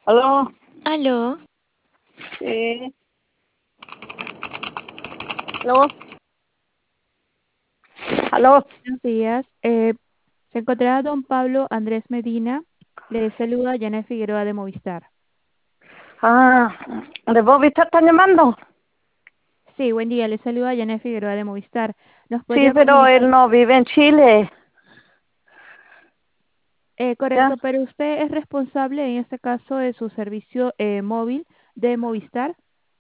¿Aló? Aló, Sí. ¿Aló? ¿Aló? buenos días. Se encontrará don Pablo Andrés Medina. Le saluda Janet Figueroa de Movistar. Ah, ¿de Bobby están llamando? Sí, buen día. Le saluda Janet Figueroa de Movistar. ¿Nos Sí, podría pero comunicar? él no vive en Chile. ¿Ya? Correcto, pero usted es responsable en este caso de su servicio móvil de Movistar.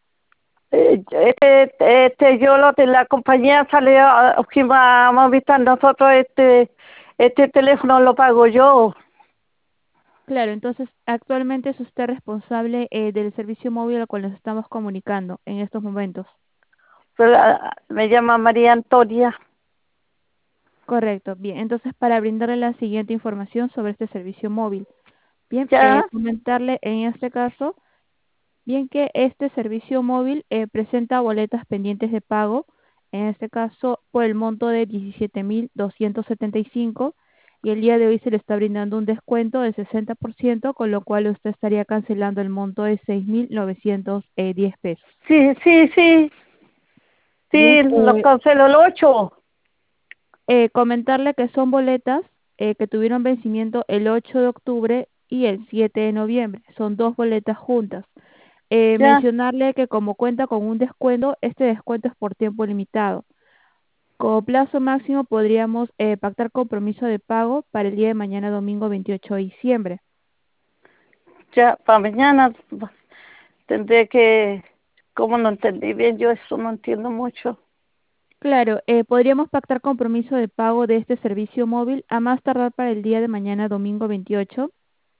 Yo lo de la compañía salió, que vamos a visitar nosotros, este teléfono lo pago yo. Claro, entonces actualmente es usted responsable del servicio móvil al cual nos estamos comunicando en estos momentos. Me llama María Antonia. Correcto, bien. Entonces, para brindarle la siguiente información sobre este servicio móvil. Bien, ¿Ya? comentarle en este caso, bien que este servicio móvil presenta boletas pendientes de pago, en este caso por el monto de 17.275 y el día de hoy se le está brindando un descuento del 60%, con lo cual usted estaría cancelando el monto de 6.910 pesos. Sí, sí, sí. Bien, Sí, lo canceló el 8. comentarle que son boletas que tuvieron vencimiento el 8 de octubre y el 7 de noviembre. Son dos boletas juntas. ¿Ya? Mencionarle que como cuenta con un descuento, este descuento es por tiempo limitado. Como plazo máximo podríamos pactar compromiso de pago para el día de mañana, domingo 28 de diciembre. Ya, para mañana tendré que... ¿Cómo no entendí bien? Yo eso no entiendo mucho. Claro, podríamos pactar compromiso de pago de este servicio móvil a más tardar para el día de mañana, domingo 28.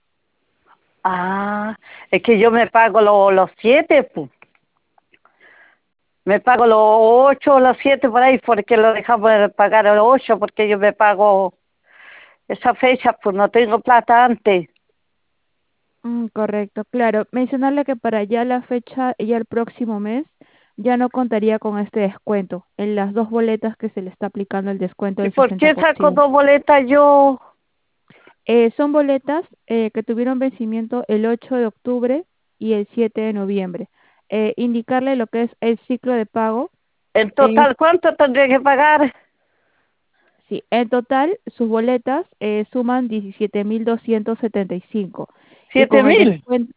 Ah, es que yo me pago los 7, pues. Me pago los 8 o los 7 por ahí, porque lo dejamos de pagar a los 8, porque yo me pago esa fecha, pues no tengo plata antes. Correcto, claro. Mencionarle que para ya la fecha, ya el próximo mes, ya no contaría con este descuento en las dos boletas que se le está aplicando el descuento ¿Y del por qué saco 60%. 2 boletas yo? Son boletas que tuvieron vencimiento el 8 de octubre y el 7 de noviembre. Indicarle lo que es el ciclo de pago. En En, total, ¿cuánto tendré que pagar? sí, en total, sus boletas suman 17.275 y ¿7 con el mil? descuento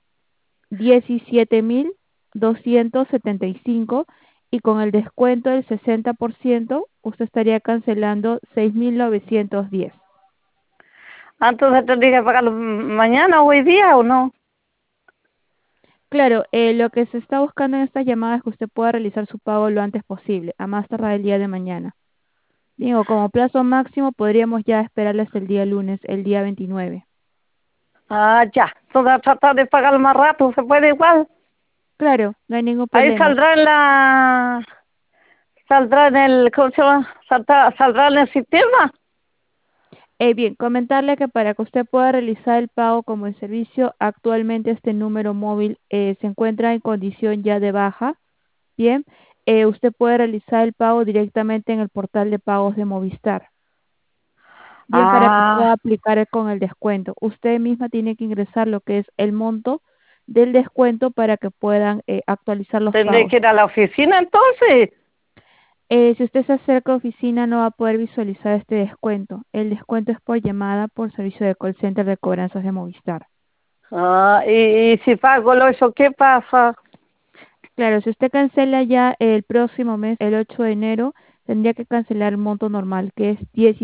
17.275 y con el descuento del 60% usted estaría cancelando 6.910. Entonces tendré que pagarlo mañana o hoy día o no. Claro, lo que se está buscando en esta llamada es que usted pueda realizar su pago lo antes posible, a más tardar el día de mañana. Digo, como plazo máximo podríamos ya esperarle hasta el día lunes, el día 29. Ah, ya. Entonces tratar de pagarlo más rato, ¿se puede igual? Claro, no hay ningún Ahí problema. saldrá en la... Saldrá en el... ¿Cómo se llama? Saldrá en el sistema. Bien, comentarle que para que usted pueda realizar el pago como el servicio, actualmente este número móvil se encuentra en condición ya de baja. Bien, usted puede realizar el pago directamente en el portal de pagos de Movistar. Bien, para que Ah, pueda aplicar con el descuento. Usted misma tiene que ingresar lo que es el monto del descuento para que puedan actualizar los tendré pagos. que ir a la oficina entonces. Si usted se acerca a oficina no va a poder visualizar este descuento. El descuento es por llamada por servicio de call center de cobranzas de Movistar. Ah, y si pago lo eso, ¿qué pasa? Claro, si usted cancela ya el próximo mes, el 8 de enero, tendría que cancelar el monto normal, que es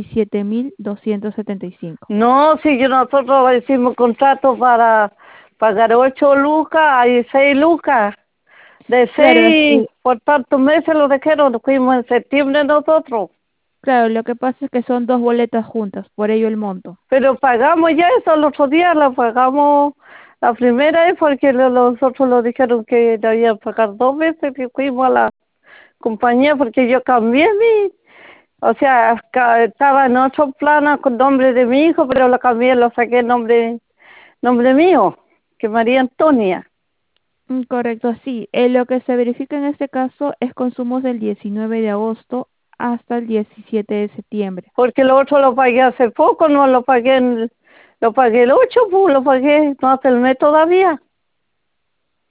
17.275. No, si nosotros hicimos contrato para pagar 8 lucas, hay 6 lucas. De Claro, 6 por tantos meses lo dejaron, nos fuimos en septiembre nosotros. claro, lo que pasa es que son dos boletas juntas, por ello el monto. Pero pagamos ya eso el otro día, la pagamos la primera vez porque los otros lo dijeron que debían pagar 2 veces que fuimos a la compañía porque yo cambié o sea, estaba en otro plano con nombre de mi hijo, pero lo cambié, lo saqué en nombre mío, que María Antonia. Correcto, sí. Lo que se verifica en este caso es consumos del 19 de agosto hasta el 17 de septiembre. Porque lo otro lo pagué hace poco, no lo pagué lo pagué el 8, pues lo pagué, no hace el mes todavía.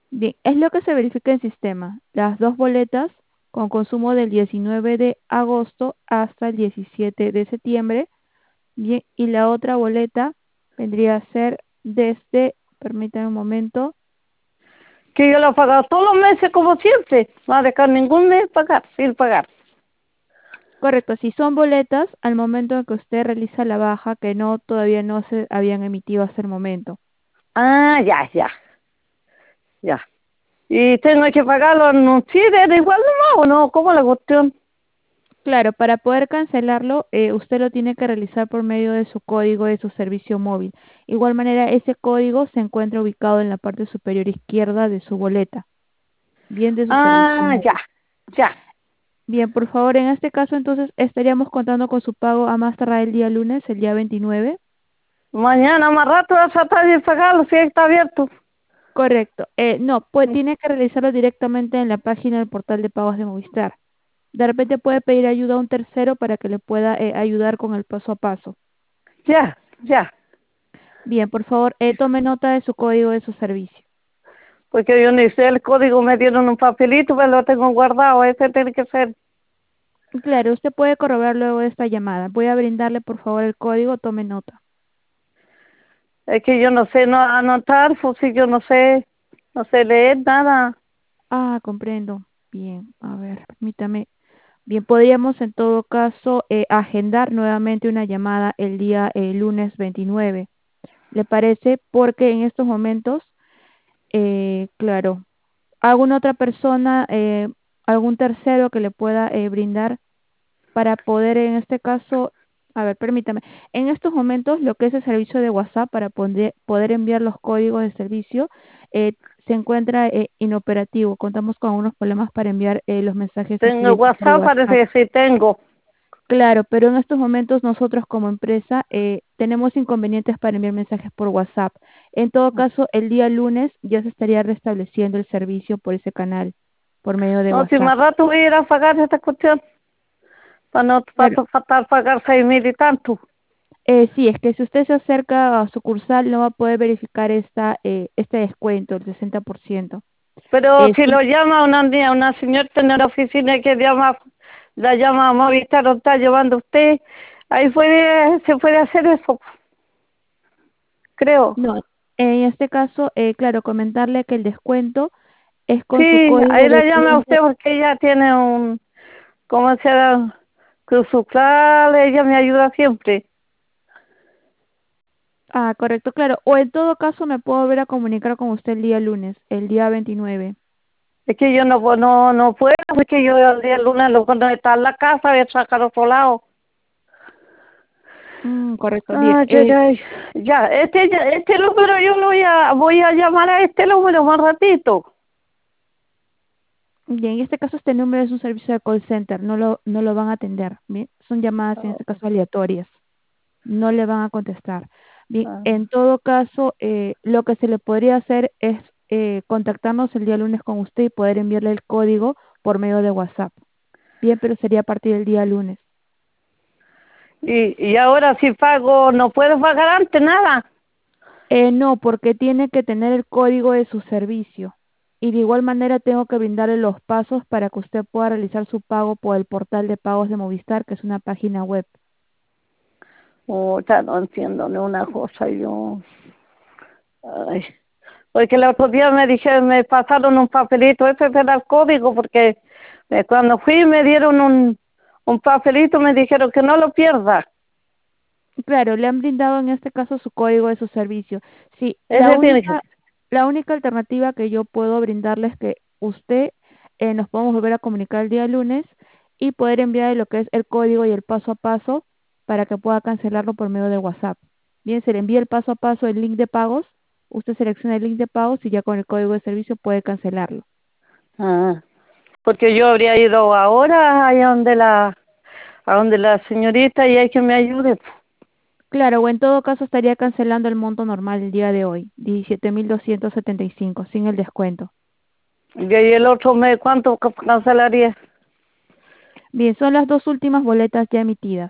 Bien, es lo que se verifica en sistema. Las dos boletas con consumo del 19 de agosto hasta el 17 de septiembre. Bien, y la otra boleta vendría a ser desde, permítame un momento. Que yo lo he pagado todos los meses como siempre. No va a dejar ningún mes pagar, sin pagar. Correcto, si son boletas al momento en que usted realiza la baja, que no todavía no se habían emitido hasta el momento. Ah, ya, ya, ya. Y tengo que pagarlo en un CIDE de igual nomás, ¿o no? ¿Cómo la cuestión? Claro, para poder cancelarlo, usted lo tiene que realizar por medio de su código de su servicio móvil. Igual manera, ese código se encuentra ubicado en la parte superior izquierda de su boleta, bien de su servicio Ah, ya, móvil. ya. Bien, por favor, en este caso entonces estaríamos contando con su pago a más tardar el día lunes, el día 29. Mañana más rato vas a tratar de pagarlo si está abierto. Correcto. No, pues tiene que realizarlo directamente en la página del portal de pagos de Movistar. De repente puede pedir ayuda a un tercero para que le pueda ayudar con el paso a paso. Ya, ya. Bien, por favor, tome nota de su código de su servicio. Porque yo ni sé el código, me dieron un papelito, pero lo tengo guardado, ese tiene que ser. Claro, usted puede corroborar luego de esta llamada. Voy a brindarle, por favor, el código, tome nota. Es que yo no sé no anotar, pues si yo no sé leer nada. Ah, comprendo. Bien, a ver, permítame. Bien, podríamos en todo caso agendar nuevamente una llamada el día lunes 29. ¿Le parece? Porque en estos momentos, claro, alguna otra persona, algún tercero que le pueda brindar para poder en este caso, a ver, permítame, en estos momentos lo que es el servicio de WhatsApp para poder enviar los códigos de servicio eh, se encuentra inoperativo. Contamos con unos problemas para enviar los mensajes a Tengo clientes por WhatsApp, WhatsApp. parece que sí tengo. Claro, pero en estos momentos nosotros como empresa tenemos inconvenientes para enviar mensajes por WhatsApp. En todo caso, el día lunes ya se estaría restableciendo el servicio por ese canal, por medio de No, si WhatsApp. más rato voy a ir a pagar esta cuestión, para no Claro, faltar pagar 6.000 y tanto. sí, es que si usted se acerca a sucursal no va a poder verificar este descuento, el 60%. Pero si Sí, lo llama una señora en la oficina que llama, la llama a Movistar, lo está llevando usted, ahí se puede hacer eso, creo. no, en este caso, claro, comentarle que el descuento es Sí, con su código ahí de la llama a usted cliente. porque ella tiene ¿cómo se llama? Cruz Sucral, ella me ayuda siempre. Ah, correcto, claro. O en todo caso me puedo volver a comunicar con usted el día lunes, el día 29. Es que yo no puedo, porque yo el día lunes cuando está en la casa voy a sacar otro lado. Correcto, bien. Ay, ay, ay. Ya, este número yo voy a llamar a este número más ratito. Bien, en este caso este número es un servicio de call center, no lo van a atender, ¿bien? Son llamadas en Ah, este caso aleatorias, no le van a contestar. Bien, ah. en todo caso, lo que se le podría hacer es contactarnos el día lunes con usted y poder enviarle el código por medio de WhatsApp. Bien, pero sería a partir del día lunes. Y ahora si pago, no puedo pagar antes nada. No, porque tiene que tener el código de su servicio. Y de igual manera tengo que brindarle los pasos para que usted pueda realizar su pago por el portal de pagos de Movistar, que es una página web. Oh, ya no entiendo ni una cosa yo. Ay. Porque el otro día me pasaron un papelito, ese era el código, porque cuando fui me dieron un papelito, me dijeron que no lo pierda. Claro, le han brindado en este caso su código de su servicio. Sí, la Ese tiene que única, la única alternativa que yo puedo brindarle es que usted nos podemos volver a comunicar el día lunes y poder enviarle lo que es el código y el paso a paso para que pueda cancelarlo por medio de WhatsApp. Bien, se le envía el paso a paso, el link de pagos, usted selecciona el link de pagos y ya con el código de servicio puede cancelarlo. ah, porque yo habría ido ahora allá a donde la señorita y hay que me ayude. Claro, o en todo caso estaría cancelando el monto normal el día de hoy, 17.275 sin el descuento. Y ahí el otro mes, ¿cuánto cancelaría? Bien, son las dos últimas boletas ya emitidas.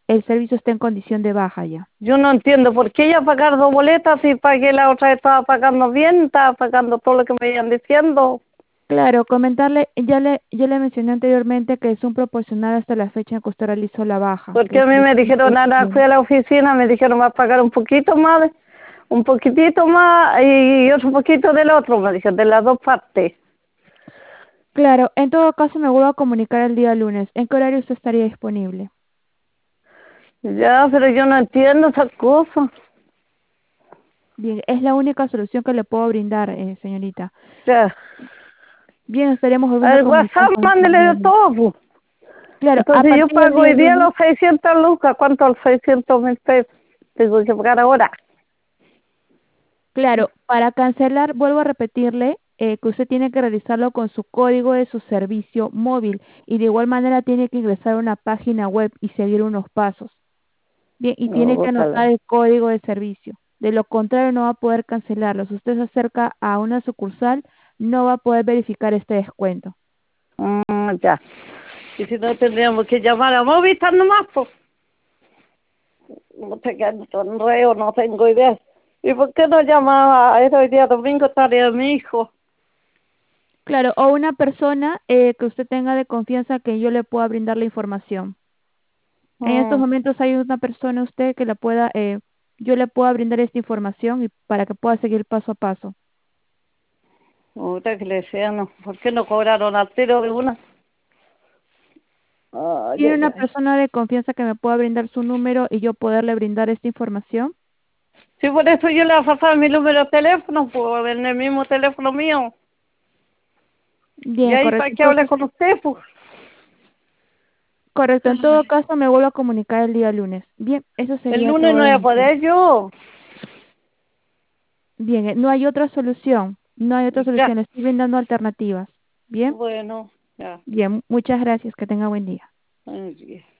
el servicio está en condición de baja ya. Yo no entiendo por qué ella pagar dos boletas si pagué la otra, estaba pagando bien, estaba pagando todo lo que me iban diciendo. Claro, comentarle, ya le mencioné anteriormente que son proporcional hasta la fecha en que usted realizó la baja. Porque a mí me dijeron, ahora fui a la oficina, me dijeron, vas a pagar un poquitito más y otro poquito del otro, me dijeron, de las dos partes. Claro, en todo caso me vuelvo a comunicar el día lunes. ¿En qué horario usted estaría disponible? Ya, pero yo no entiendo esas cosas. Bien, es la única solución que le puedo brindar, señorita. Ya. Bien, estaremos volviendo a Al comunicar WhatsApp con usted el mándele día de lunes. todo. Claro, a Entonces yo partir del pago día hoy día lunes. los 600 lucas. ¿Cuánto los 600.000 pesos? Tengo que pagar ahora. Claro, para cancelar, vuelvo a repetirle que usted tiene que realizarlo con su código de su servicio móvil y de igual manera tiene que ingresar a una página web y seguir unos pasos. Bien, y No, tiene que anotar bótala. el código de servicio. De lo contrario, no va a poder cancelarlo. Si usted se acerca a una sucursal, no va a poder verificar este descuento. Ya. Y si no tendríamos que llamar a Movistar nomás, pues. No sé qué sonreo, no tengo idea. ¿Y por qué no llamaba? Era hoy día domingo, tarea de mi hijo. Claro, o una persona que usted tenga de confianza que yo le pueda brindar la información. En estos Mm, momentos hay una persona usted que la pueda, yo le pueda brindar esta información y para que pueda seguir paso a paso. Puta que le sea, no. ¿Por qué no cobraron al tiro de una? Ay, ¿Tiene ay, una ay. persona de confianza que me pueda brindar su número y yo poderle brindar esta información? Sí, por eso yo le voy a pasar mi número de teléfono, pues, en el mismo teléfono mío. Y Bien, ahí correcto. para que hable Entonces, con usted, pues. correcto. En todo caso, me vuelvo a comunicar el día lunes. Bien, eso El sería lunes todo no voy de a mi parte. poder yo. Bien, no hay otra solución. No hay otra Ya. solución. Le estoy brindando alternativas. Bien, Bueno, ya. bien. Muchas gracias. Que tenga buen día. Ay,